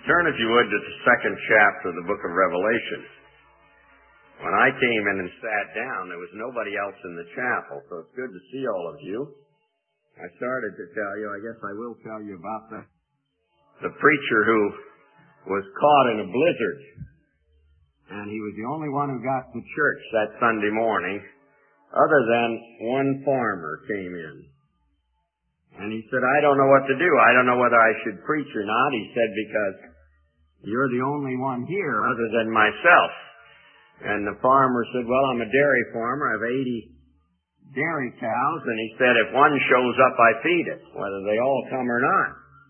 Turn, if you would, to the second chapter of the book of Revelation. When I came in and sat down, there was nobody else in the chapel, so it's good to see all of you. I started to tell you, I guess I will tell you about the preacher who was caught in a blizzard. And he was the only one who got to church that Sunday morning, other than one farmer came in. And he said, I don't know what to do. I don't know whether I should preach or not. He said, because you're the only one here other than myself. And the farmer said, well, I'm a dairy farmer. I have 80 dairy cows. And he said, if one shows up, I feed it, whether they all come or not.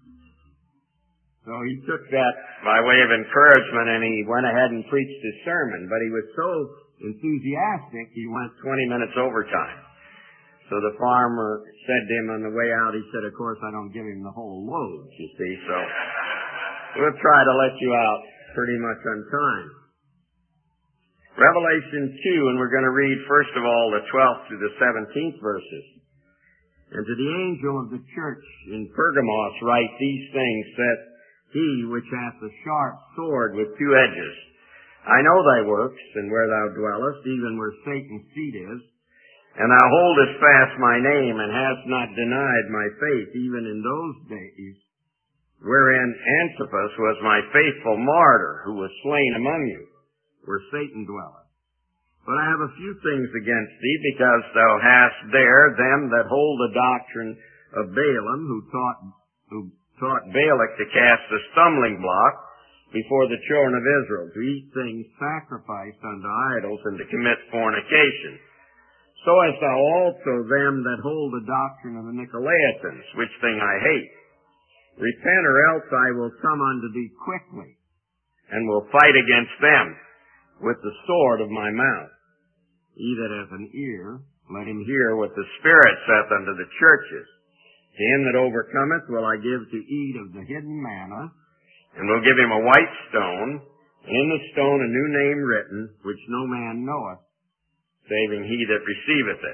So he took that by way of encouragement, and he went ahead and preached his sermon. But he was so enthusiastic, he went 20 minutes overtime. So the farmer said to him on the way out, he said, of course, I don't give him the whole load, you see, so we'll try to let you out pretty much on time. Revelation 2, and we're going to read, first of all, the 12th through the 17th verses. And to the angel of the church in Pergamos write these things, saith he which hath a sharp sword with two edges. I know thy works, and where thou dwellest, even where Satan's seat is. And thou holdest fast my name, and hast not denied my faith, even in those days, wherein Antipas was my faithful martyr, who was slain among you, where Satan dwelleth. But I have a few things against thee, because thou hast there them that hold the doctrine of Balaam, who taught Balak to cast a stumbling block before the children of Israel, to eat things sacrificed unto idols, and to commit fornication. So as thou also them that hold the doctrine of the Nicolaitans, which thing I hate. Repent, or else I will come unto thee quickly, and will fight against them with the sword of my mouth. He that hath an ear, let him hear what the Spirit saith unto the churches. To him that overcometh will I give to eat of the hidden manna, and will give him a white stone, and in the stone a new name written, which no man knoweth, saving he that receiveth it.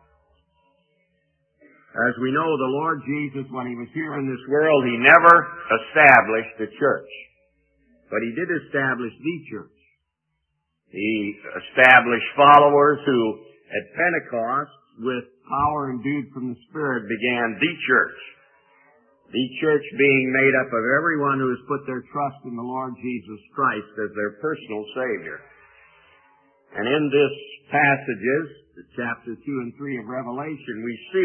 As we know, the Lord Jesus, when he was here in this world, he never established a church. But he did establish the church. He established followers who, at Pentecost, with power endued from the Spirit, began the church. The church being made up of everyone who has put their trust in the Lord Jesus Christ as their personal Savior. And in this passages, chapter 2 and 3 of Revelation,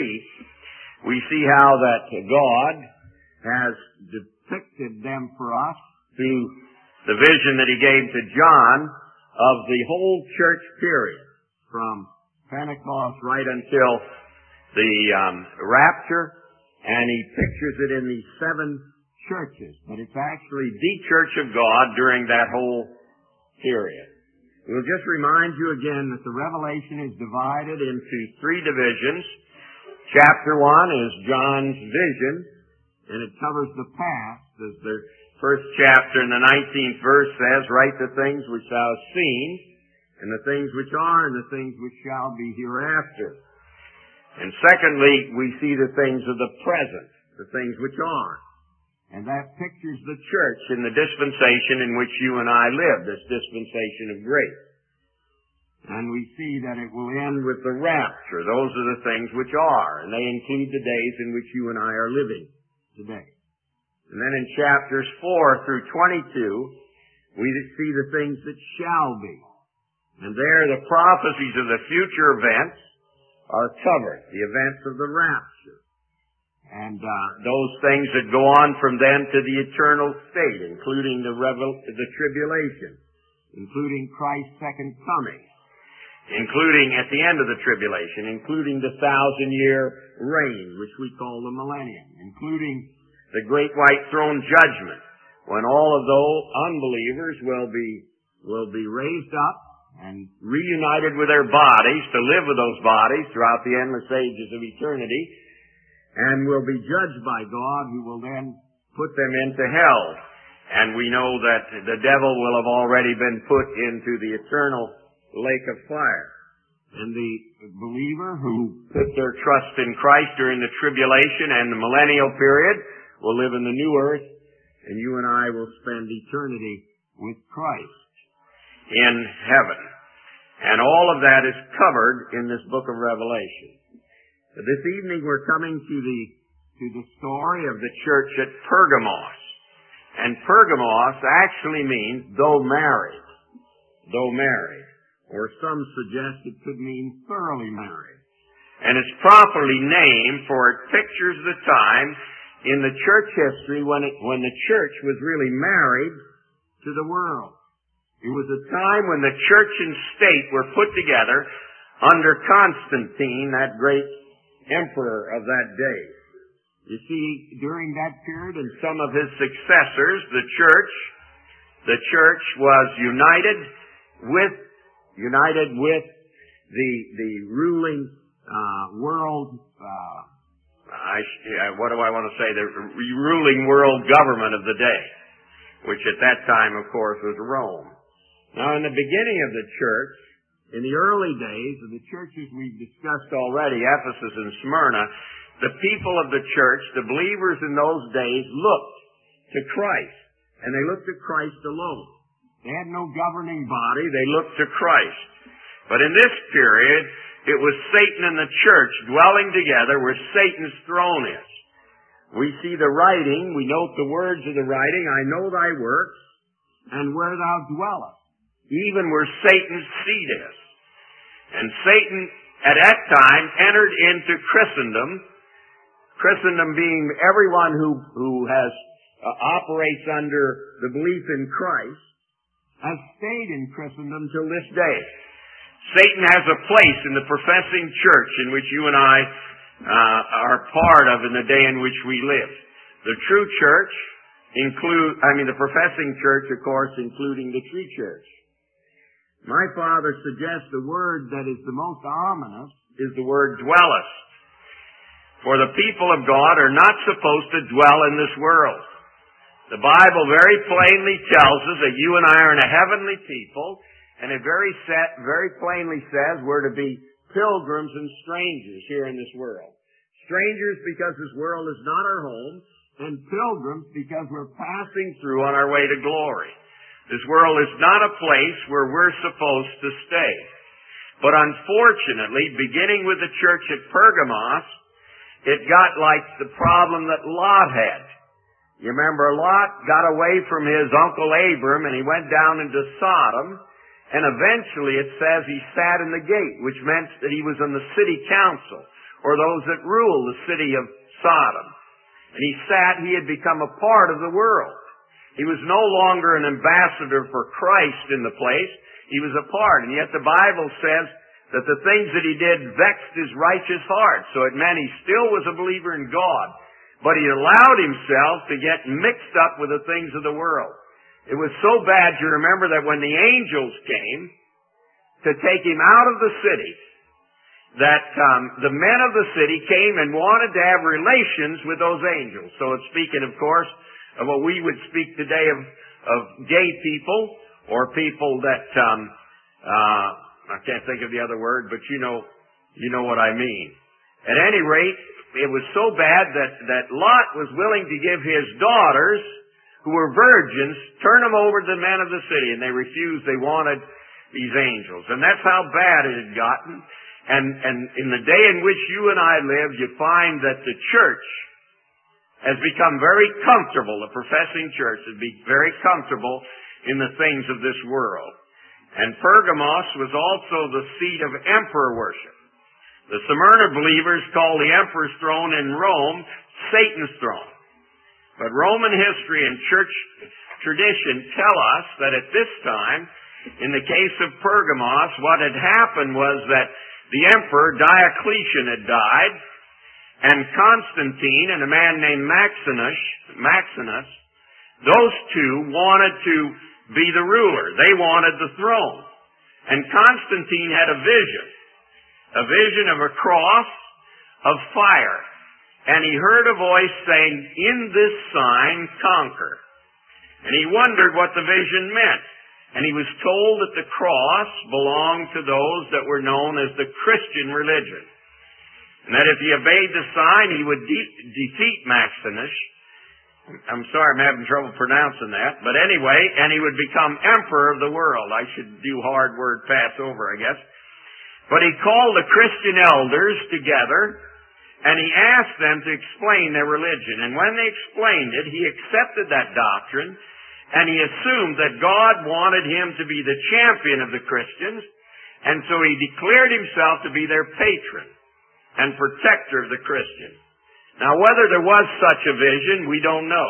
we see how that God has depicted them for us through the vision that he gave to John of the whole church period, from Pentecost right until the rapture, and he pictures it in these 7 churches. But it's actually the church of God during that whole period. We'll just remind you again that the Revelation is divided into 3 divisions. Chapter 1 is John's vision, and it covers the past, as the first chapter in the 19th verse says, write the things which thou hast seen, and the things which are, and the things which shall be hereafter. And secondly, we see the things of the present, the things which are. And that pictures the church in the dispensation in which you and I live, this dispensation of grace. And we see that it will end with the rapture. Those are the things which are, and they include the days in which you and I are living today. And then in chapters 4 through 22, we see the things that shall be. And there the prophecies of the future events are covered, the events of the rapture. And those things that go on from then to the eternal state, including the tribulation, including Christ's second coming, including at the end of the tribulation, including the 1,000-year reign, which we call the millennium, including the great white throne judgment, when all of those unbelievers will be raised up and reunited with their bodies to live with those bodies throughout the endless ages of eternity, and will be judged by God, who will then put them into hell. And we know that the devil will have already been put into the eternal lake of fire. And the believer who put their trust in Christ during the tribulation and the millennial period will live in the new earth and you and I will spend eternity with Christ in heaven. And all of that is covered in this book of Revelation. This evening we're coming to the story of the church at Pergamos. And Pergamos actually means though married. Though married. Or some suggest it could mean thoroughly married. And it's properly named for it pictures the time in the church history when the church was really married to the world. It was a time when the church and state were put together under Constantine, that great emperor of that day. You see, during that period and some of his successors, the church was united with the ruling world, what do I want to say? The ruling world government of the day, which at that time, of course, was Rome. Now, in the beginning of the church, in the early days of the churches we've discussed already, Ephesus and Smyrna, the people of the church, the believers in those days, looked to Christ, and they looked to Christ alone. They had no governing body, they looked to Christ. But in this period, it was Satan and the church dwelling together where Satan's throne is. We see the writing, we note the words of the writing, I know thy works, and where thou dwellest, even where Satan's seat is. And Satan, at that time, entered into Christendom being everyone who operates under the belief in Christ, has stayed in Christendom till this day. Satan has a place in the professing church in which you and I are part of in the day in which we live. The true church the professing church, of course, including the true church. My father suggests the word that is the most ominous is the word dwellest. For the people of God are not supposed to dwell in this world. The Bible very plainly tells us that you and I are in a heavenly people, and it very plainly says we're to be pilgrims and strangers here in this world. Strangers because this world is not our home, and pilgrims because we're passing through on our way to glory. This world is not a place where we're supposed to stay. But unfortunately, beginning with the church at Pergamos, it got like the problem that Lot had. You remember, Lot got away from his uncle Abram and he went down into Sodom, and eventually it says he sat in the gate, which meant that he was on the city council, or those that rule the city of Sodom. And he had become a part of the world. He was no longer an ambassador for Christ in the place. He was a part. And yet the Bible says that the things that he did vexed his righteous heart. So it meant he still was a believer in God. But he allowed himself to get mixed up with the things of the world. It was so bad, you remember, that when the angels came to take him out of the city, that the men of the city came and wanted to have relations with those angels. So it's speaking, of course, of what we would speak today of gay people, or people that, I can't think of the other word, but you know what I mean. At any rate, it was so bad that Lot was willing to give his daughters, who were virgins, turn them over to the men of the city, and they refused. They wanted these angels. And that's how bad it had gotten. And in the day in which you and I live, you find that the church has become very comfortable, the professing church has become very comfortable in the things of this world. And Pergamos was also the seat of emperor worship. The Smyrna believers call the emperor's throne in Rome Satan's throne. But Roman history and church tradition tell us that at this time, in the case of Pergamos, what had happened was that the emperor Diocletian had died, and Constantine and a man named Maximus, those two wanted to be the ruler. They wanted the throne. And Constantine had a vision of a cross of fire. And he heard a voice saying, "In this sign conquer." And he wondered what the vision meant. And he was told that the cross belonged to those that were known as the Christian religion. And that if he obeyed the sign, he would defeat Maximus. I'm sorry, I'm having trouble pronouncing that. But anyway, and he would become emperor of the world. I should do hard word pass over, I guess. But he called the Christian elders together, and he asked them to explain their religion. And when they explained it, he accepted that doctrine, and he assumed that God wanted him to be the champion of the Christians, and so he declared himself to be their patron and protector of the Christians. Now, whether there was such a vision, we don't know.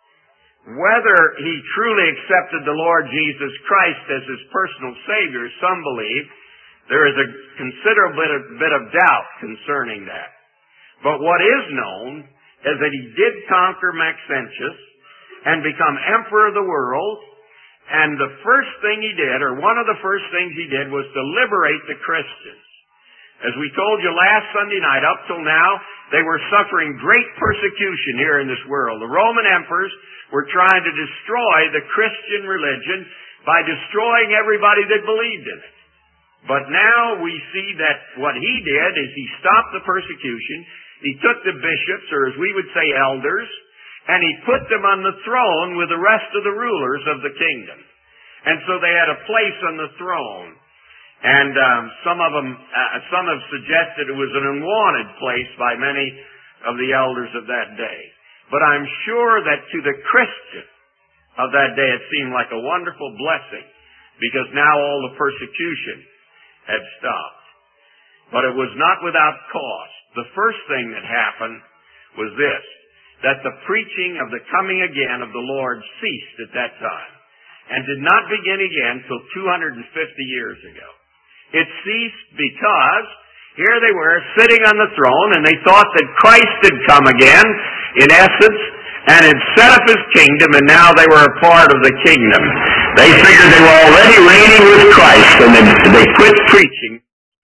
Whether he truly accepted the Lord Jesus Christ as his personal Savior, some believe, there is a considerable bit of doubt concerning that. But what is known is that he did conquer Maxentius and become emperor of the world, and the first thing he did, or one of the first things he did, was to liberate the Christians. As we told you last Sunday night, up till now, they were suffering great persecution here in this world. The Roman emperors were trying to destroy the Christian religion by destroying everybody that believed in it. But now we see that what he did is he stopped the persecution. He took the bishops, or as we would say elders, and he put them on the throne with the rest of the rulers of the kingdom. And so they had a place on the throne. And some have suggested it was an unwanted place by many of the elders of that day. But I'm sure that to the Christian of that day it seemed like a wonderful blessing, because now all the persecution had stopped. But it was not without cost. The first thing that happened was this, that the preaching of the coming again of the Lord ceased at that time, and did not begin again till 250 years ago. It ceased because here they were sitting on the throne, and they thought that Christ had come again, in essence, and had set up his kingdom, and now they were a part of the kingdom. They figured they were already reigning with Christ, and they quit preaching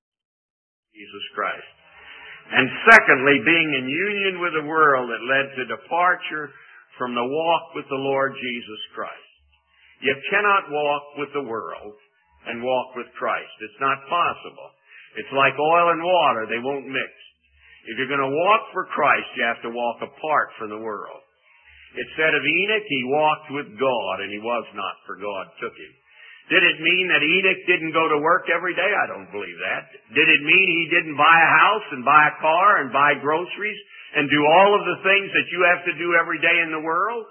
Jesus Christ. And secondly, being in union with the world, it led to departure from the walk with the Lord Jesus Christ. You cannot walk with the world and walk with Christ. It's not possible. It's like oil and water. They won't mix. If you're going to walk for Christ, you have to walk apart from the world. It said of Enoch, he walked with God, and he was not, for God took him. Did it mean that Enoch didn't go to work every day? I don't believe that. Did it mean he didn't buy a house and buy a car and buy groceries and do all of the things that you have to do every day in the world?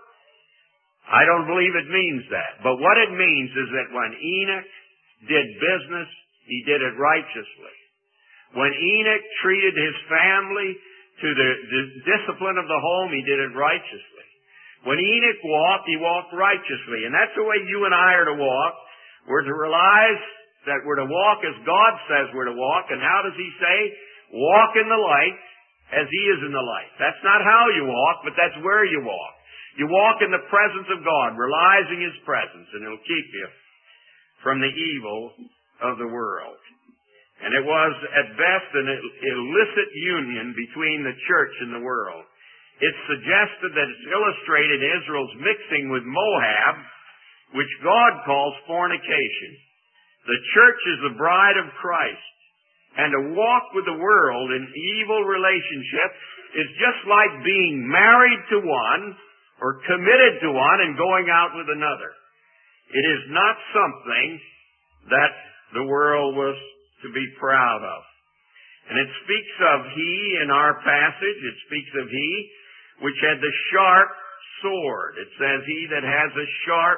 I don't believe it means that. But what it means is that when Enoch did business, he did it righteously. When Enoch treated his family to the discipline of the home, he did it righteously. When Enoch walked, he walked righteously. And that's the way you and I are to walk. We're to realize that we're to walk as God says we're to walk. And how does he say? Walk in the light as he is in the light. That's not how you walk, but that's where you walk. You walk in the presence of God, realizing his presence, and it'll keep you from the evil of the world. And it was at best an illicit union between the church and the world. It's suggested that it's illustrated Israel's mixing with Moab, which God calls fornication. The church is the bride of Christ, and to walk with the world in evil relationship is just like being married to one or committed to one and going out with another. It is not something that the world was to be proud of. And it speaks of he in our passage, it speaks of he which had the sharp sword. It says he that has a sharp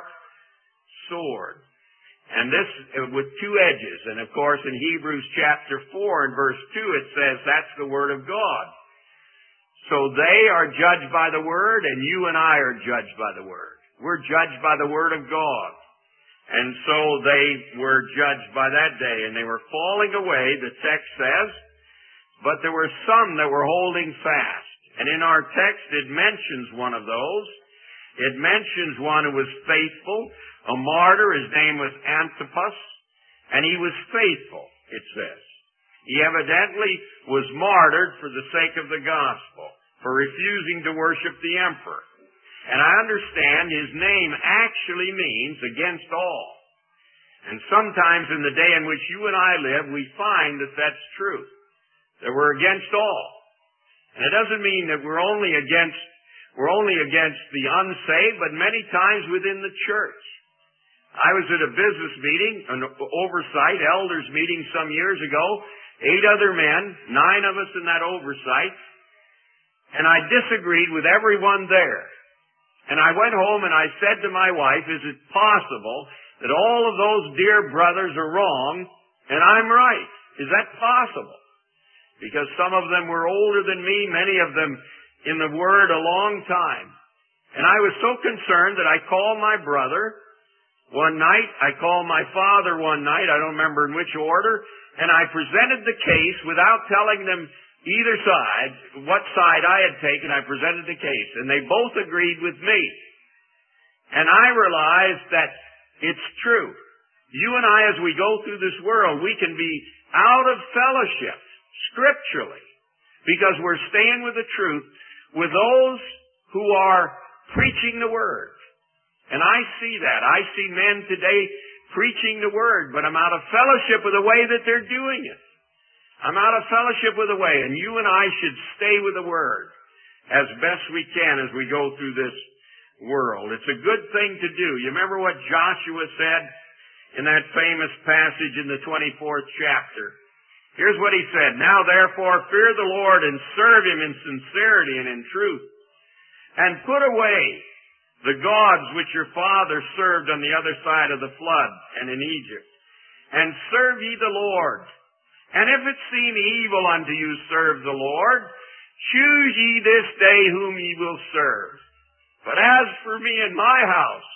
sword. And this with two edges. And of course in Hebrews chapter 4 and verse 2 it says that's the word of God. So they are judged by the word, and you and I are judged by the word. We're judged by the word of God. And so they were judged by that day, and they were falling away, the text says, but there were some that were holding fast. And in our text it mentions one of those. It mentions one who was faithful, a martyr. His name was Antipas, and he was faithful, it says. He evidently was martyred for the sake of the gospel, for refusing to worship the emperor. And I understand his name actually means against all. And sometimes in the day in which you and I live, we find that that's true. That we're against all. And it doesn't mean that we're only against We're only against the unsaved, but many times within the church. I was at a business meeting, an oversight, elders meeting some years ago, 8 other men, 9 of us in that oversight, and I disagreed with everyone there. And I went home and I said to my wife, is it possible that all of those dear brothers are wrong and I'm right? Is that possible? Because some of them were older than me, many of them in the Word a long time. And I was so concerned that I called my brother one night, I called my father one night, I don't remember in which order, and I presented the case without telling them either side, what side I had taken. I presented the case, and they both agreed with me. And I realized that it's true. You and I, as we go through this world, we can be out of fellowship, scripturally, because we're staying with the truth, with those who are preaching the Word. And I see that. I see men today preaching the Word, but I'm out of fellowship with the way that they're doing it. I'm out of fellowship with the way, and you and I should stay with the Word as best we can as we go through this world. It's a good thing to do. You remember what Joshua said in that famous passage in the 24th chapter? Here's what he said, now therefore fear the Lord and serve Him in sincerity and in truth, and put away the gods which your fathers served on the other side of the flood and in Egypt, and serve ye the Lord. And if it seem evil unto you, serve the Lord. Choose ye this day whom ye will serve. But as for me and my house,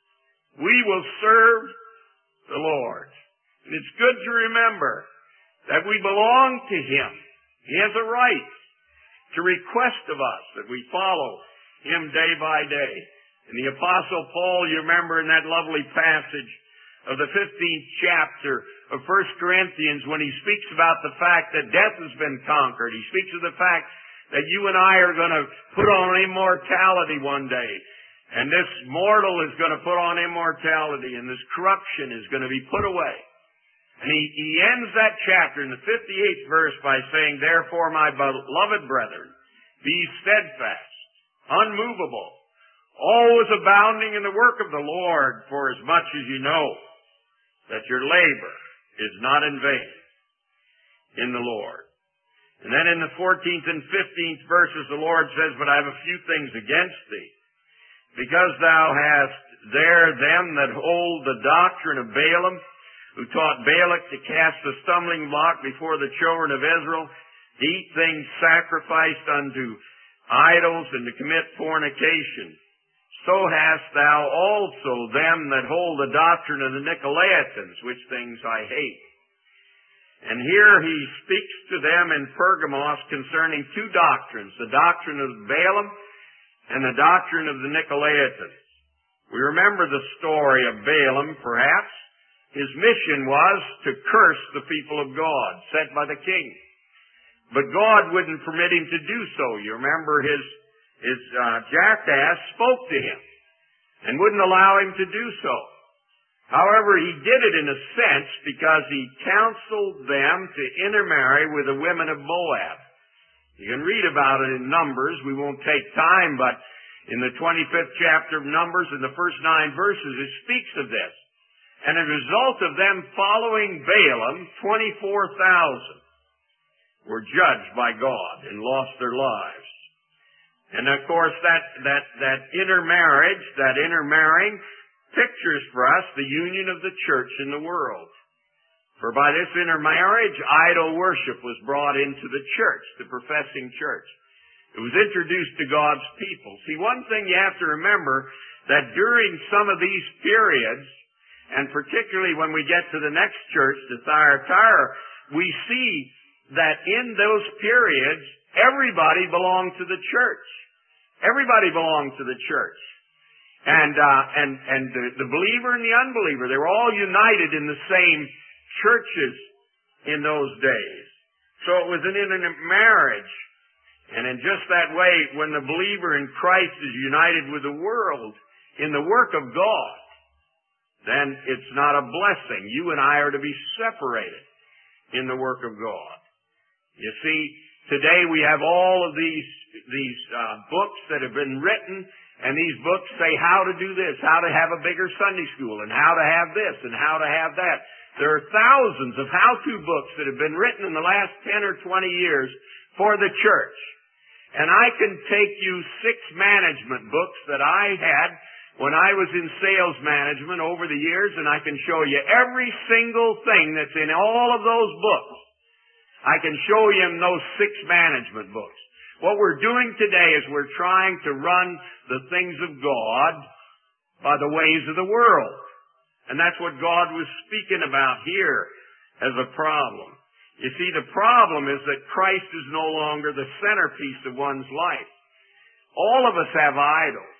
we will serve the Lord. And it's good to remember that we belong to Him. He has a right to request of us that we follow Him day by day. And the Apostle Paul, you remember in that lovely passage of the 15th chapter of 1 Corinthians, when he speaks about the fact that death has been conquered, he speaks of the fact that you and I are going to put on immortality one day. And this mortal is going to put on immortality, and this corruption is going to be put away. And he ends that chapter in the 58th verse by saying, therefore, my beloved brethren, be steadfast, unmovable, always abounding in the work of the Lord, for as much as you know that your labor is not in vain in the Lord. And then in the 14th and 15th verses, the Lord says, but I have a few things against thee, because thou hast there them that hold the doctrine of Balaam, who taught Balak to cast a stumbling block before the children of Israel, to eat things sacrificed unto idols, and to commit fornication. So hast thou also them that hold the doctrine of the Nicolaitans, which things I hate. And here he speaks to them in Pergamos concerning 2 doctrines, the doctrine of Balaam and the doctrine of the Nicolaitans. We remember the story of Balaam, perhaps. His mission was to curse the people of God, sent by the king. But God wouldn't permit him to do so. You remember his jackass spoke to him and wouldn't allow him to do so. However, he did it in a sense because he counseled them to intermarry with the women of Moab. You can read about it in Numbers. We won't take time, but in the 25th chapter of Numbers, in the first 9 verses, it speaks of this. And as a result of them following Balaam, 24,000 were judged by God and lost their lives. And of course, that intermarriage, that intermarrying, pictures for us the union of the church in the world. For by this intermarriage, idol worship was brought into the church, the professing church. It was introduced to God's people. See, one thing you have to remember, that during some of these periods, and particularly when we get to the next church, to Thyatira, we see that in those periods, everybody belonged to the church. Everybody belonged to the church. And the believer and the unbeliever, they were all united in the same churches in those days. So it was an intermarriage. And in just that way, when the believer in Christ is united with the world in the work of God, then it's not a blessing. You and I are to be separated in the work of God. You see, today we have all of these books that have been written, and these books say how to do this, how to have a bigger Sunday school, and how to have this, and how to have that. There are thousands of how-to books that have been written in the last 10 or 20 years for the church. And I can take you 6 management books that I had when I was in sales management over the years, and I can show you every single thing that's in all of those books. I can show you in those 6 management books. What we're doing today is we're trying to run the things of God by the ways of the world. And that's what God was speaking about here as a problem. You see, the problem is that Christ is no longer the centerpiece of one's life. All of us have idols.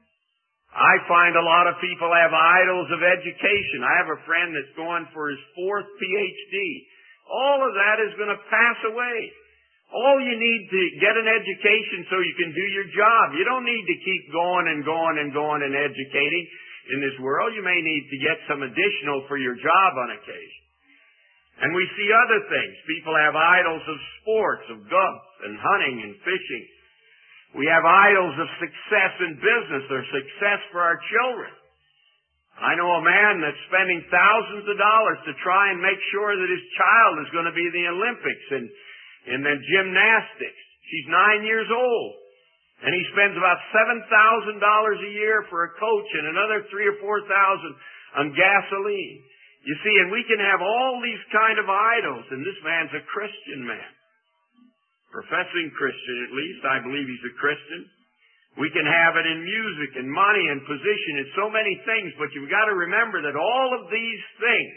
I find a lot of people have idols of education. I have a friend that's going for his 4th PhD. All of that is going to pass away. All you need to get an education so you can do your job. You don't need to keep going and going and going and educating in this world. You may need to get some additional for your job on occasion. And we see other things. People have idols of sports, of golf and hunting and fishing. We have idols of success in business or success for our children. I know a man that's spending thousands of dollars to try and make sure that his child is going to be in the Olympics in the gymnastics. She's 9 years old. And he spends about $7,000 a year for a coach and another $3,000 or $4,000 on gasoline. You see, and we can have all these kind of idols, and this man's a Christian man. Professing Christian, at least. I believe he's a Christian. We can have it in music and money and position and so many things, but you've got to remember that all of these things,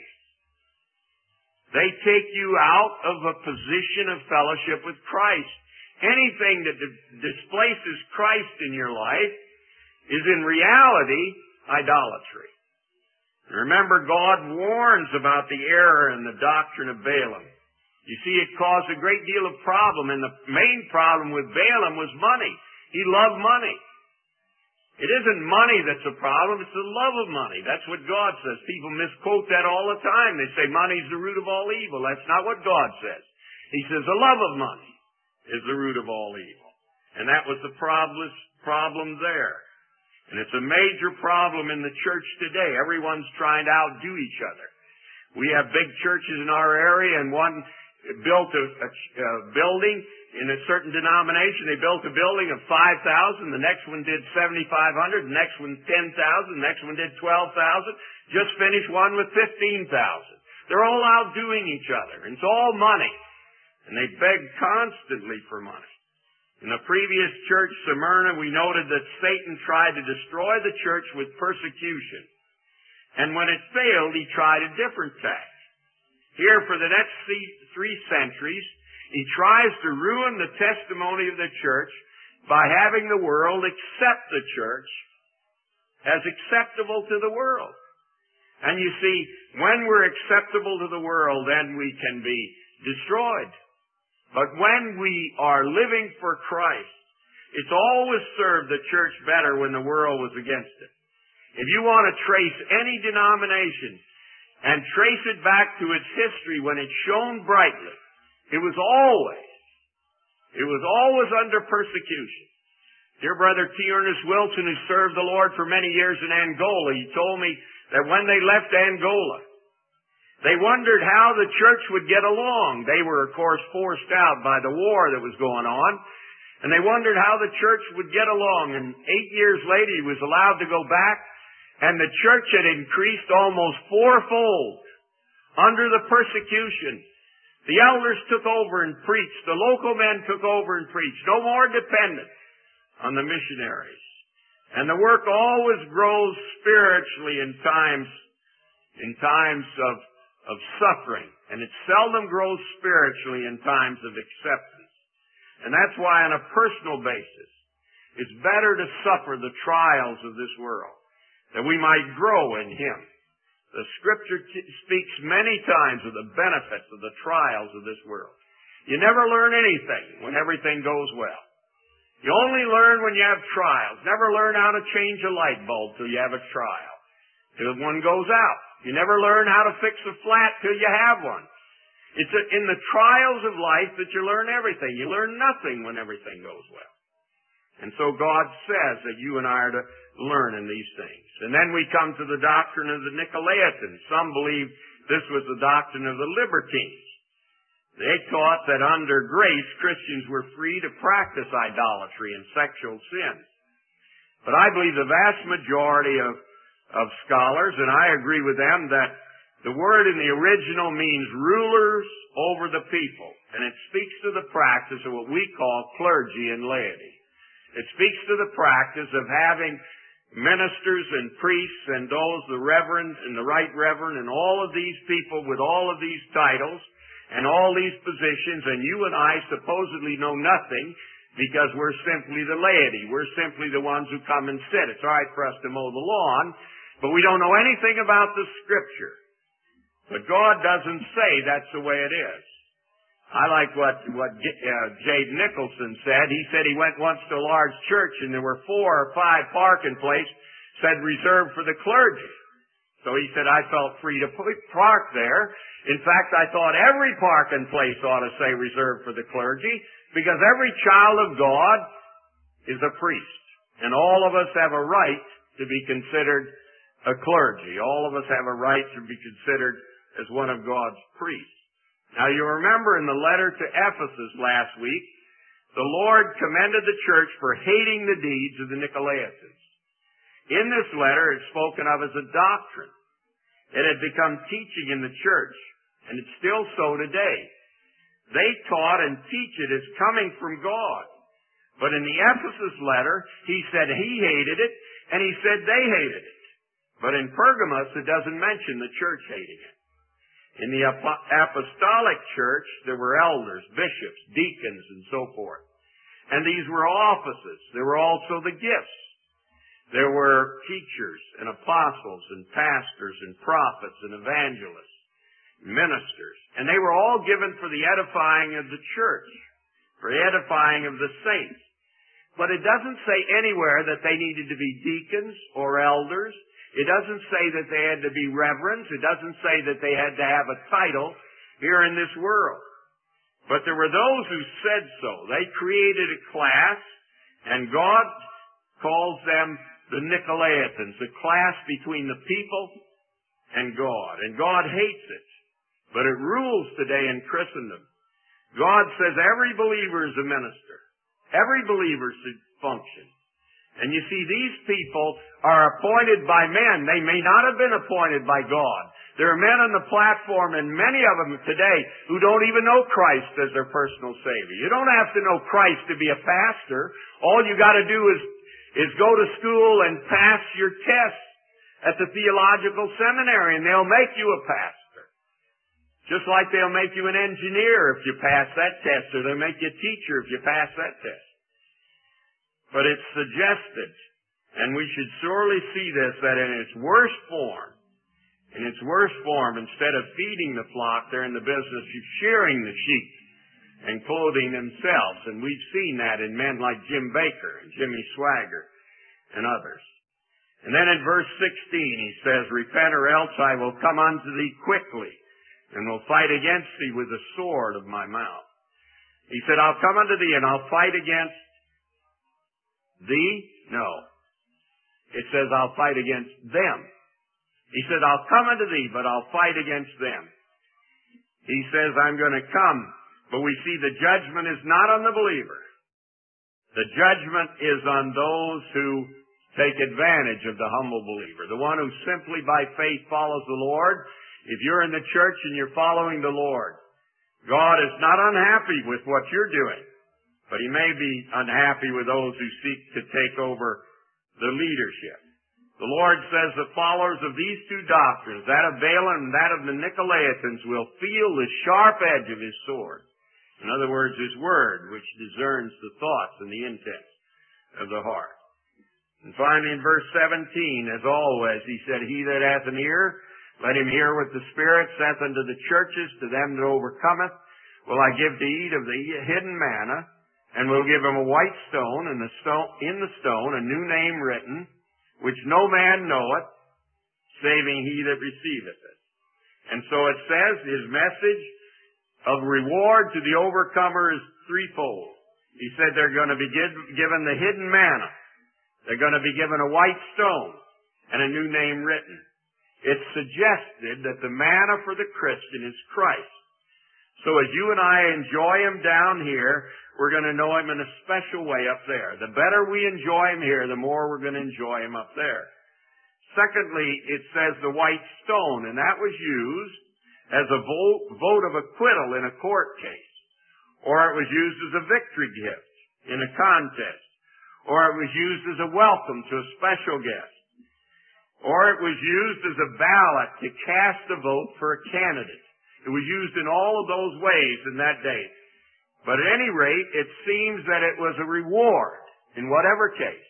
they take you out of a position of fellowship with Christ. Anything that displaces Christ in your life is in reality idolatry. Remember, God warns about the error in the doctrine of Balaam. You see, it caused a great deal of problem, and the main problem with Balaam was money. He loved money. It isn't money that's a problem, it's the love of money. That's what God says. People misquote that all the time. They say money's the root of all evil. That's not what God says. He says the love of money is the root of all evil. And that was the problem there. And it's a major problem in the church today. Everyone's trying to outdo each other. We have big churches in our area, and one built a building in a certain denomination. They built a building of 5,000. The next one did 7,500. The next one 10,000. The next one did 12,000. Just finished one with 15,000. They're all outdoing each other. And it's all money. And they beg constantly for money. In the previous church, Smyrna, we noted that Satan tried to destroy the church with persecution. And when it failed, he tried a different tack. Here, for the next 3 centuries, he tries to ruin the testimony of the church by having the world accept the church as acceptable to the world. And you see, when we're acceptable to the world, then we can be destroyed. But when we are living for Christ, it's always served the church better when the world was against it. If you want to trace any denomination and trace it back to its history when it shone brightly, it was always under persecution. Dear brother T. Ernest Wilson, who served the Lord for many years in Angola, he told me that when they left Angola, they wondered how the church would get along. They were, of course, forced out by the war that was going on. And they wondered how the church would get along. And 8 years later, he was allowed to go back. And the church had increased almost 4-fold under the persecution. The elders took over and preached. The local men took over and preached. No more dependent on the missionaries. And the work always grows spiritually in times of suffering. And it seldom grows spiritually in times of acceptance. And that's why on a personal basis, it's better to suffer the trials of this world, that we might grow in Him. The Scripture speaks many times of the benefits of the trials of this world. You never learn anything when everything goes well. You only learn when you have trials. Never learn how to change a light bulb till you have a trial, till one goes out. You never learn how to fix a flat till you have one. It's in the trials of life that you learn everything. You learn nothing when everything goes well. And so God says that you and I are to learn in these things. And then we come to the doctrine of the Nicolaitans. Some believe this was the doctrine of the Libertines. They taught that under grace, Christians were free to practice idolatry and sexual sins. But I believe the vast majority of scholars, and I agree with them, that the word in the original means rulers over the people. And it speaks to the practice of what we call clergy and laity. It speaks to the practice of having ministers and priests and those, the reverend and the right reverend, and all of these people with all of these titles and all these positions, and you and I supposedly know nothing because we're simply the laity. We're simply the ones who come and sit. It's all right for us to mow the lawn, but we don't know anything about the Scripture. But God doesn't say that's the way it is. I like what Jade Nicholson said. He said he went once to a large church and there were 4 or 5 parking places said reserved for the clergy. So he said, I felt free to park there. In fact, I thought every parking place ought to say reserved for the clergy, because every child of God is a priest. And all of us have a right to be considered a clergy. All of us have a right to be considered as one of God's priests. Now you remember in the letter to Ephesus last week, the Lord commended the church for hating the deeds of the Nicolaitans. In this letter, it's spoken of as a doctrine. It had become teaching in the church, and it's still so today. They taught and teach it as coming from God. But in the Ephesus letter, he said he hated it, and he said they hated it. But in Pergamos, it doesn't mention the church hating it. In the apostolic church, there were elders, bishops, deacons, and so forth. And these were offices. There were also the gifts. There were teachers and apostles and pastors and prophets and evangelists, ministers. And they were all given for the edifying of the church, for the edifying of the saints. But it doesn't say anywhere that they needed to be deacons or elders. It doesn't say that they had to be reverends. It doesn't say that they had to have a title here in this world. But there were those who said so. They created a class, and God calls them the Nicolaitans, the class between the people and God. And God hates it. But it rules today in Christendom. God says every believer is a minister. Every believer should function. And you see, these people are appointed by men. They may not have been appointed by God. There are men on the platform, and many of them today, who don't even know Christ as their personal Savior. You don't have to know Christ to be a pastor. All you got to do is go to school and pass your tests at the theological seminary, and they'll make you a pastor. Just like they'll make you an engineer if you pass that test, or they'll make you a teacher if you pass that test. But it's suggested, and we should surely see this, that in its worst form, instead of feeding the flock, they're in the business of shearing the sheep and clothing themselves. And we've seen that in men like Jim Baker and Jimmy Swaggart and others. And then in verse 16 he says, repent or else I will come unto thee quickly and will fight against thee with the sword of my mouth. He said, I'll come unto thee and I'll fight against thee? No. It says I'll fight against them. He said, I'll come unto thee, but I'll fight against them. He says, I'm going to come. But we see the judgment is not on the believer. The judgment is on those who take advantage of the humble believer, the one who simply by faith follows the Lord. If you're in the church and you're following the Lord, God is not unhappy with what you're doing, but He may be unhappy with those who seek to take over the leadership. The Lord says the followers of these two doctrines, that of Balaam and that of the Nicolaitans, will feel the sharp edge of His sword. In other words, His word, which discerns the thoughts and the intents of the heart. And finally in verse 17, as always, He said, he that hath an ear, let him hear what the Spirit saith unto the churches. To them that overcometh will I give to eat of the hidden manna, and will give him a white stone, and in the stone a new name written, which no man knoweth, saving he that receiveth it. And so it says, His message of reward to the overcomer is threefold. He said they're going to be given the hidden manna. They're going to be given a white stone and a new name written. It's suggested that the manna for the Christian is Christ. So as you and I enjoy Him down here, we're going to know Him in a special way up there. The better we enjoy Him here, the more we're going to enjoy Him up there. Secondly, it says the white stone, and that was used as a vote of acquittal in a court case. Or it was used as a victory gift in a contest. Or it was used as a welcome to a special guest. Or it was used as a ballot to cast a vote for a candidate. It was used in all of those ways in that day. But at any rate, it seems that it was a reward in whatever case.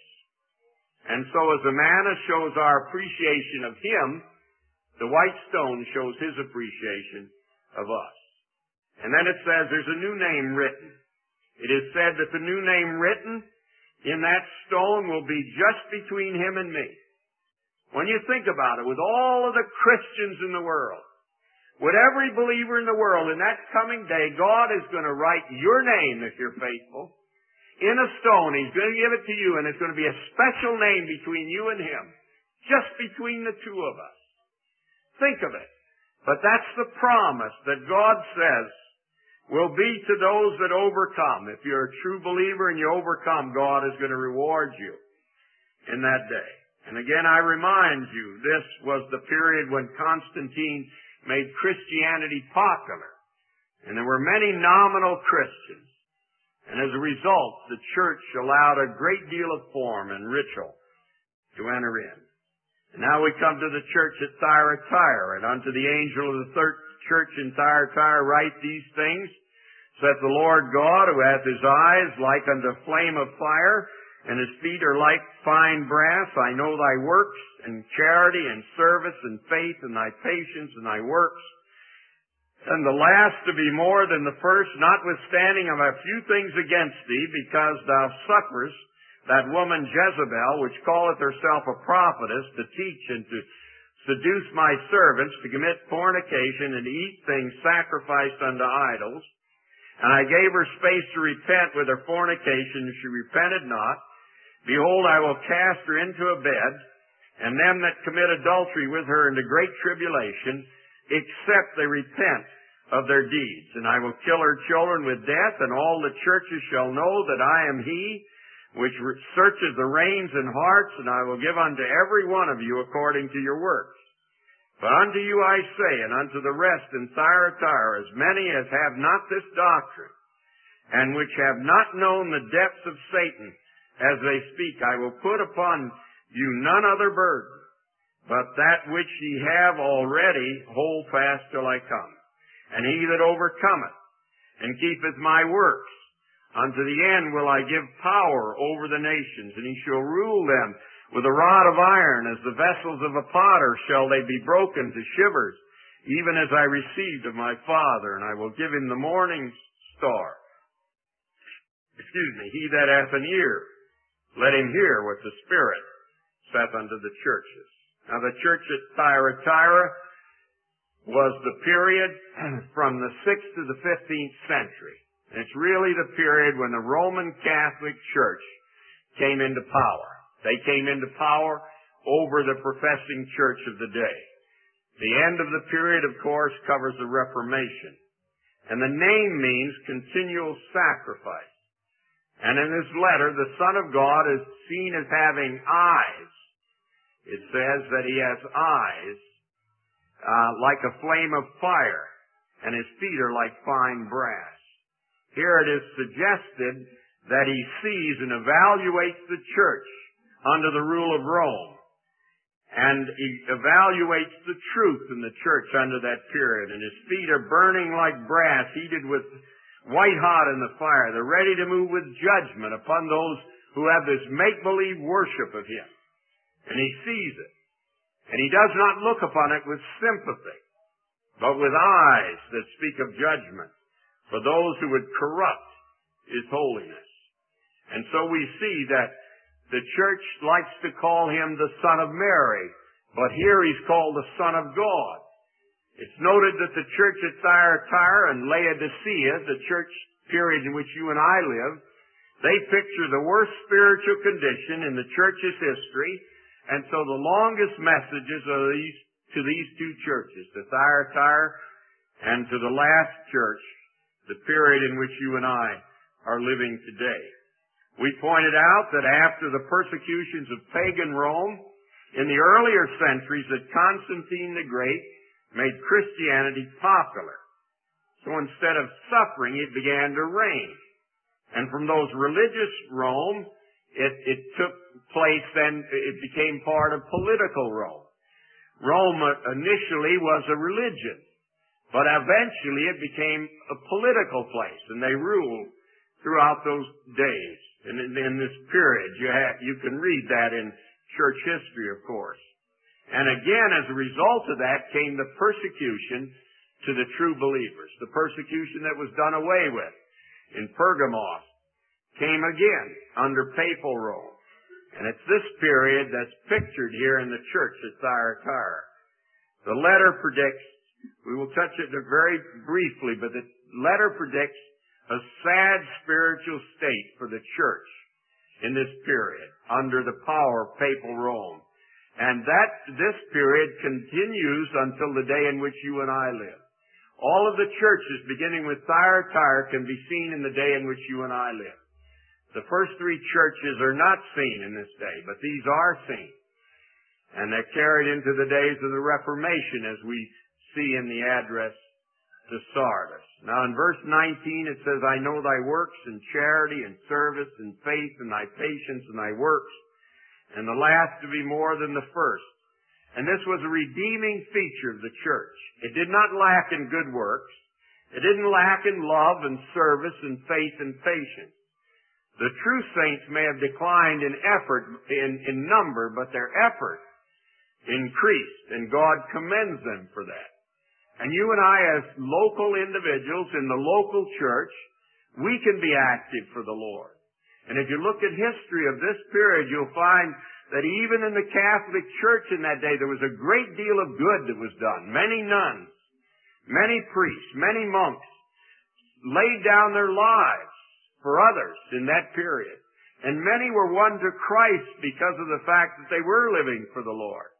And so as the manna shows our appreciation of Him, the white stone shows His appreciation of us. And then it says there's a new name written. It is said that the new name written in that stone will be just between Him and me. When you think about it, with all of the Christians in the world, with every believer in the world, in that coming day, God is going to write your name, if you're faithful, in a stone. He's going to give it to you, and it's going to be a special name between you and Him, just between the two of us. Think of it. But that's the promise that God says will be to those that overcome. If you're a true believer and you overcome, God is going to reward you in that day. And again, I remind you, this was the period when Constantine made Christianity popular. And there were many nominal Christians. And as a result, the church allowed a great deal of form and ritual to enter in. And now we come to the church at Thyatira, and unto the angel of the third church in Thyatira write these things, saith the Lord God, who hath His eyes like unto a flame of fire, and His feet are like fine brass. I know thy works, and charity, and service, and faith, and thy patience, and thy works. And the last to be more than the first, notwithstanding I have a few things against thee, because thou sufferest that woman Jezebel, which calleth herself a prophetess, to teach and to seduce my servants to commit fornication and to eat things sacrificed unto idols. And I gave her space to repent with her fornication, and she repented not. Behold, I will cast her into a bed, and them that commit adultery with her into great tribulation, except they repent of their deeds. And I will kill her children with death, and all the churches shall know that I am He which searches the reins and hearts, and I will give unto every one of you according to your works. But unto you I say, and unto the rest in Thyatira, as many as have not this doctrine, and which have not known the depths of Satan, as they speak, I will put upon you none other burden, but that which ye have already, hold fast till I come. And he that overcometh, and keepeth my works, unto the end will I give power over the nations, and he shall rule them with a rod of iron, as the vessels of a potter shall they be broken to shivers, even as I received of my Father, and I will give him the morning star. He that hath an ear, let him hear what the Spirit saith unto the churches. Now the church at Thyatira was the period from the 6th to the 15th century. And it's really the period when the Roman Catholic Church came into power. They came into power over the professing church of the day. The end of the period, of course, covers the Reformation. And the name means continual sacrifice. And in this letter, the Son of God is seen as having eyes. It says that he has eyes like a flame of fire, and his feet are like fine brass. Here it is suggested that he sees and evaluates the church under the rule of Rome. And he evaluates the truth in the church under that period. And his feet are burning like brass, heated with white hot in the fire. They're ready to move with judgment upon those who have this make-believe worship of him. And he sees it. And he does not look upon it with sympathy, but with eyes that speak of judgment for those who would corrupt his holiness. And so we see that the church likes to call him the Son of Mary, but here he's called the Son of God. It's noted that the church at Thyatira and Laodicea, the church period in which you and I live, They picture the worst spiritual condition in the church's history, and so the longest messages are to these two churches, to Thyatira and to the last church, the period in which you and I are living today. We pointed out that after the persecutions of pagan Rome in the earlier centuries, that Constantine the Great made Christianity popular. So instead of suffering, it began to reign. And from those religious Rome, it took place then, it became part of political Rome. Rome initially was a religion, but eventually it became a political place, and they ruled throughout those days. And in this period, you can read that in church history, of course. And again, as a result of that came the persecution to the true believers. The persecution that was done away with in Pergamos came again under papal Rome. And it's this period that's pictured here in the church at Thyatira. The letter predicts, we will touch it very briefly, but the letter predicts a sad spiritual state for the church in this period under the power of papal Rome. And this period continues until the day in which you and I live. All of the churches, beginning with Thyatira, can be seen in the day in which you and I live. The first three churches are not seen in this day, but these are seen. And they're carried into the days of the Reformation, as we see in the address to Sardis. Now in verse 19 it says, I know thy works and charity and service and faith and thy patience and thy works, and the last to be more than the first. And this was a redeeming feature of the church. It did not lack in good works. It didn't lack in love and service and faith and patience. The true saints may have declined in effort, in number, but their effort increased, and God commends them for that. And you and I, as local individuals in the local church, we can be active for the Lord. And if you look at history of this period, you'll find that even in the Catholic Church in that day, there was a great deal of good that was done. Many nuns, many priests, many monks laid down their lives for others in that period. And many were won to Christ because of the fact that they were living for the Lord.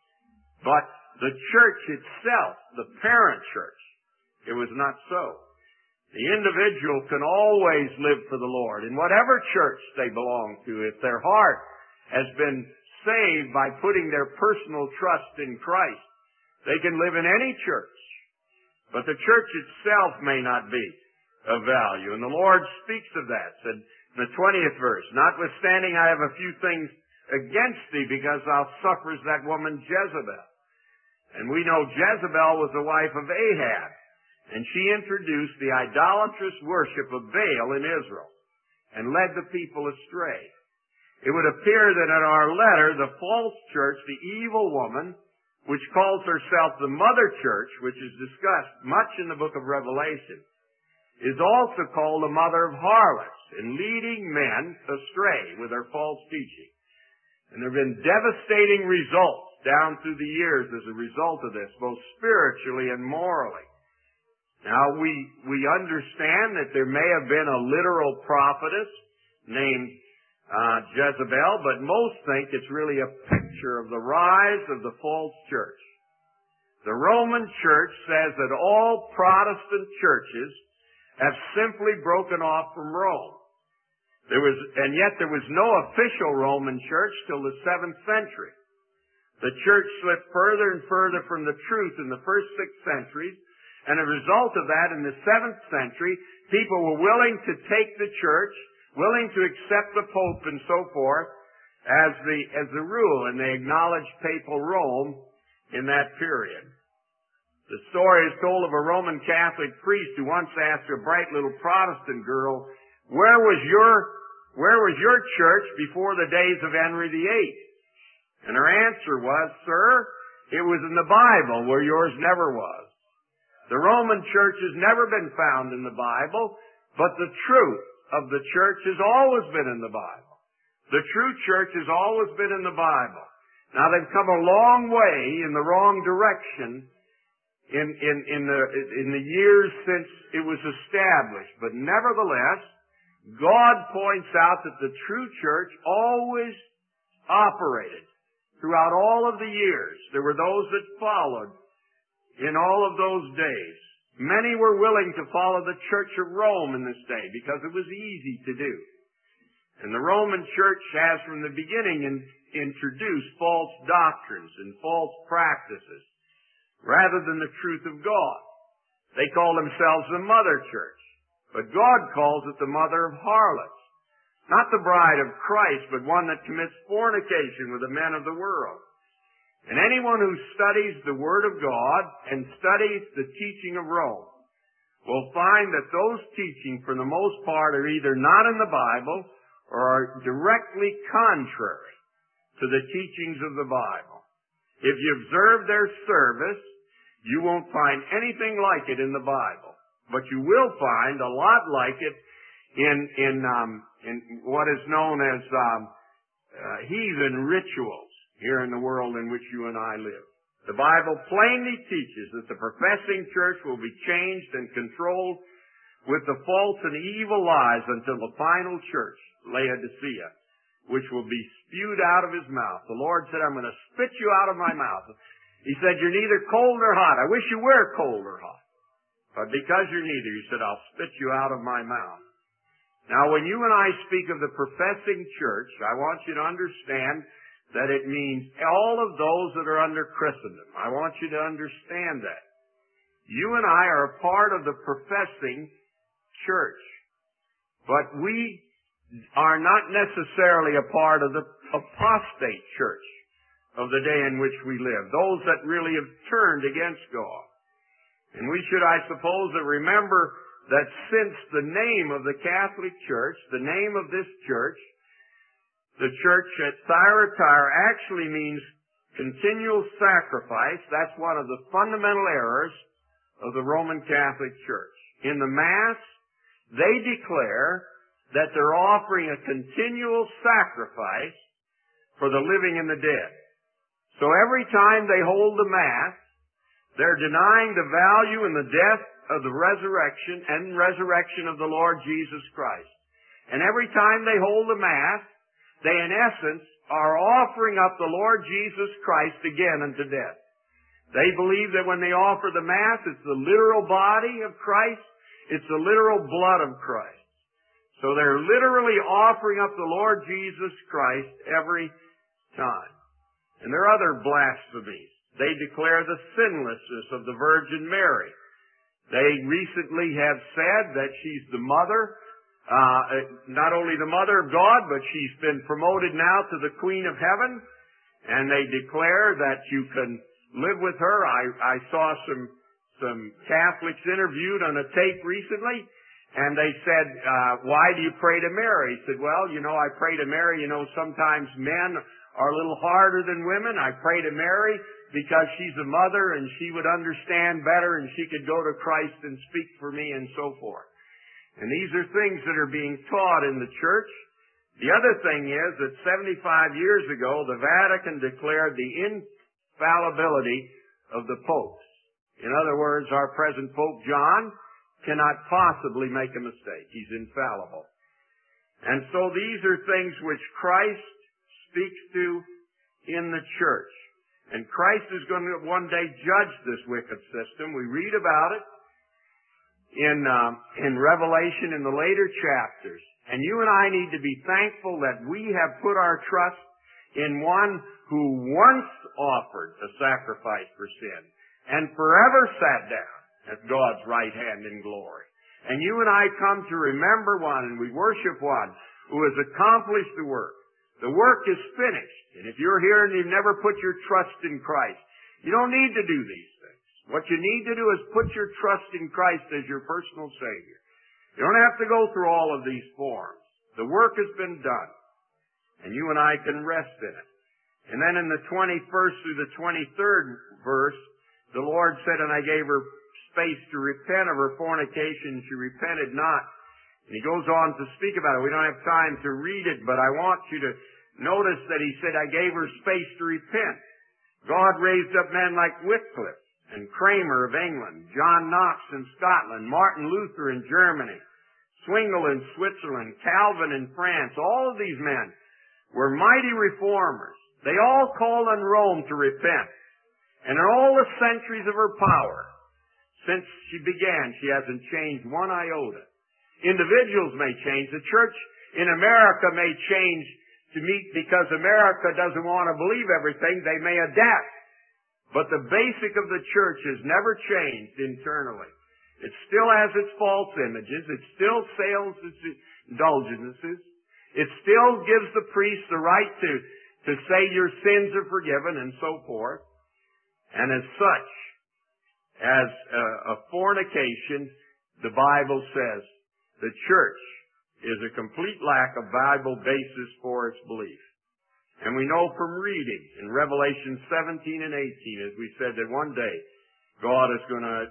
But the church itself, the parent church, it was not so. The individual can always live for the Lord in whatever church they belong to. If their heart has been saved by putting their personal trust in Christ, they can live in any church. But the church itself may not be of value. And the Lord speaks of that, said in the 20th verse, notwithstanding I have a few things against thee, because thou sufferest that woman Jezebel. And we know Jezebel was the wife of Ahab, and she introduced the idolatrous worship of Baal in Israel and led the people astray. It would appear that in our letter, the false church, the evil woman, which calls herself the mother church, which is discussed much in the book of Revelation, is also called the mother of harlots and leading men astray with her false teaching. And there have been devastating results down through the years as a result of this, both spiritually and morally. Now, we understand that there may have been a literal prophetess named Jezebel, but most think it's really a picture of the rise of the false church. The Roman Church says that all Protestant churches have simply broken off from Rome. And yet there was no official Roman church till the 7th century. The church slipped further and further from the truth in the first 6 centuries, and as a result of that, in the 7th century, people were willing to take the church, willing to accept the Pope and so forth as the rule, and they acknowledged papal Rome in that period. The story is told of a Roman Catholic priest who once asked a bright little Protestant girl, where was your church before the days of Henry VIII? And her answer was, sir, it was in the Bible where yours never was. The Roman church has never been found in the Bible, but the truth of the church has always been in the Bible. The true church has always been in the Bible. Now they've come a long way in the wrong direction in the years since it was established, but nevertheless, God points out that the true church always operated throughout all of the years. There were those that followed in all of those days. Many were willing to follow the Church of Rome in this day because it was easy to do. And the Roman Church has from the beginning introduced false doctrines and false practices rather than the truth of God. They call themselves the Mother Church, but God calls it the mother of harlots. Not the bride of Christ, but one that commits fornication with the men of the world. And anyone who studies the Word of God and studies the teaching of Rome will find that those teachings, for the most part, are either not in the Bible or are directly contrary to the teachings of the Bible. If you observe their service, you won't find anything like it in the Bible. But you will find a lot like it in what is known as heathen rituals here in the world in which you and I live. The Bible plainly teaches that the professing church will be changed and controlled with the false and evil lies until the final church, Laodicea, which will be spewed out of his mouth. The Lord said, I'm going to spit you out of my mouth. He said, you're neither cold nor hot. I wish you were cold or hot. But because you're neither, he said, I'll spit you out of my mouth. Now, when you and I speak of the professing church, I want you to understand that it means all of those that are under Christendom. I want you to understand that. You and I are a part of the professing church. But we are not necessarily a part of the apostate church of the day in which we live. Those that really have turned against God. And we should, I suppose, remember that since the name of the Catholic Church, the name of this church, the church at Thyatira actually means continual sacrifice. That's one of the fundamental errors of the Roman Catholic Church. In the Mass, they declare that they're offering a continual sacrifice for the living and the dead. So every time they hold the Mass, they're denying the value and the death of the resurrection and resurrection of the Lord Jesus Christ. And every time they hold the Mass, they in essence are offering up the Lord Jesus Christ again unto death. They believe that when they offer the Mass, it's the literal body of Christ, it's the literal blood of Christ. So they're literally offering up the Lord Jesus Christ every time. And there are other blasphemies. They declare the sinlessness of the Virgin Mary. They recently have said that she's the mother, not only the mother of God, but she's been promoted now to the Queen of Heaven. And they declare that you can live with her. I saw some Catholics interviewed on a tape recently, and they said, why do you pray to Mary? He said, well, I pray to Mary. Sometimes men are a little harder than women. I pray to Mary because she's a mother and she would understand better and she could go to Christ and speak for me and so forth. And these are things that are being taught in the church. The other thing is that 75 years ago, the Vatican declared the infallibility of the popes. In other words, our present Pope John cannot possibly make a mistake. He's infallible. And so these are things which Christ speaks to in the church. And Christ is going to one day judge this wicked system. We read about it in Revelation in the later chapters. And you and I need to be thankful that we have put our trust in one who once offered a sacrifice for sin and forever sat down at God's right hand in glory. And you and I come to remember one and we worship one who has accomplished the work. The work is finished. And if you're here and you've never put your trust in Christ, you don't need to do these things. What you need to do is put your trust in Christ as your personal Savior. You don't have to go through all of these forms. The work has been done. And you and I can rest in it. And then in the 21st through the 23rd verse, the Lord said, and I gave her space to repent of her fornication. She repented not. And he goes on to speak about it. We don't have time to read it, but I want you to notice that he said, I gave her space to repent. God raised up men like Wycliffe and Kramer of England, John Knox in Scotland, Martin Luther in Germany, Zwingli in Switzerland, Calvin in France, all of these men were mighty reformers. They all called on Rome to repent. And in all the centuries of her power, since she began, she hasn't changed one iota. Individuals may change. The church in America may change to meet because America doesn't want to believe everything. They may adapt. But the basic of the church has never changed internally. It still has its false images. It still sells its indulgences. It still gives the priest the right to say your sins are forgiven and so forth. And as such, as a fornication, the Bible says the church is a complete lack of Bible basis for its belief. And we know from reading in Revelation 17 and 18, as we said, that one day God is going to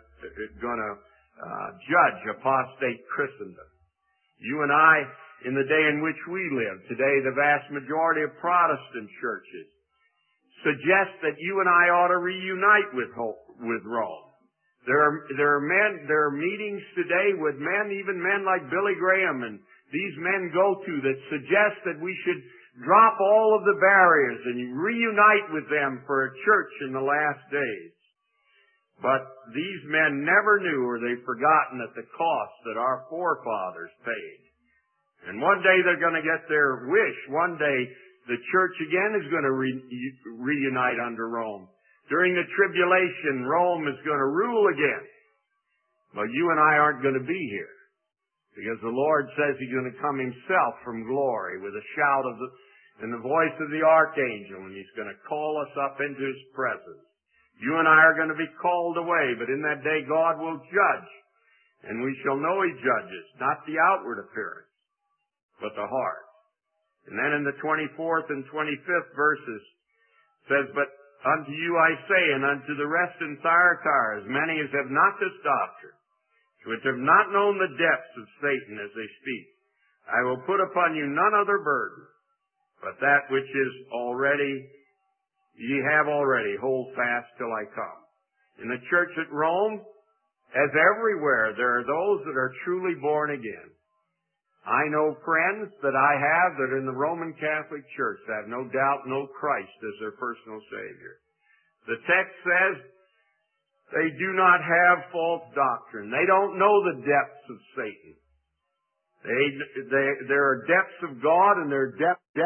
judge apostate Christendom. You and I, in the day in which we live, today the vast majority of Protestant churches suggest that you and I ought to reunite with Rome. There are meetings today with men, even men like Billy Graham, and these men go to that suggest that we should drop all of the barriers and reunite with them for a church in the last days. But these men never knew, or they've forgotten, at the cost that our forefathers paid. And one day they're going to get their wish. One day the church again is going to reunite under Rome. During the tribulation, Rome is going to rule again. But you and I aren't going to be here. Because the Lord says He's going to come Himself from glory with a shout and the voice of the archangel, and He's going to call us up into His presence. You and I are going to be called away, but in that day God will judge. And we shall know He judges, not the outward appearance, but the heart. And then in the 24th and 25th verses says, but unto you I say, and unto the rest in Thyatira, as many as have not this doctrine, which have not known the depths of Satan as they speak, I will put upon you none other burden, but that which is ye have already, hold fast till I come. In the church at Rome, as everywhere, there are those that are truly born again. I know friends that I have that in the Roman Catholic Church that have no doubt know Christ as their personal Savior. The text says they do not have false doctrine. They don't know the depths of Satan. There are depths of God and there are depths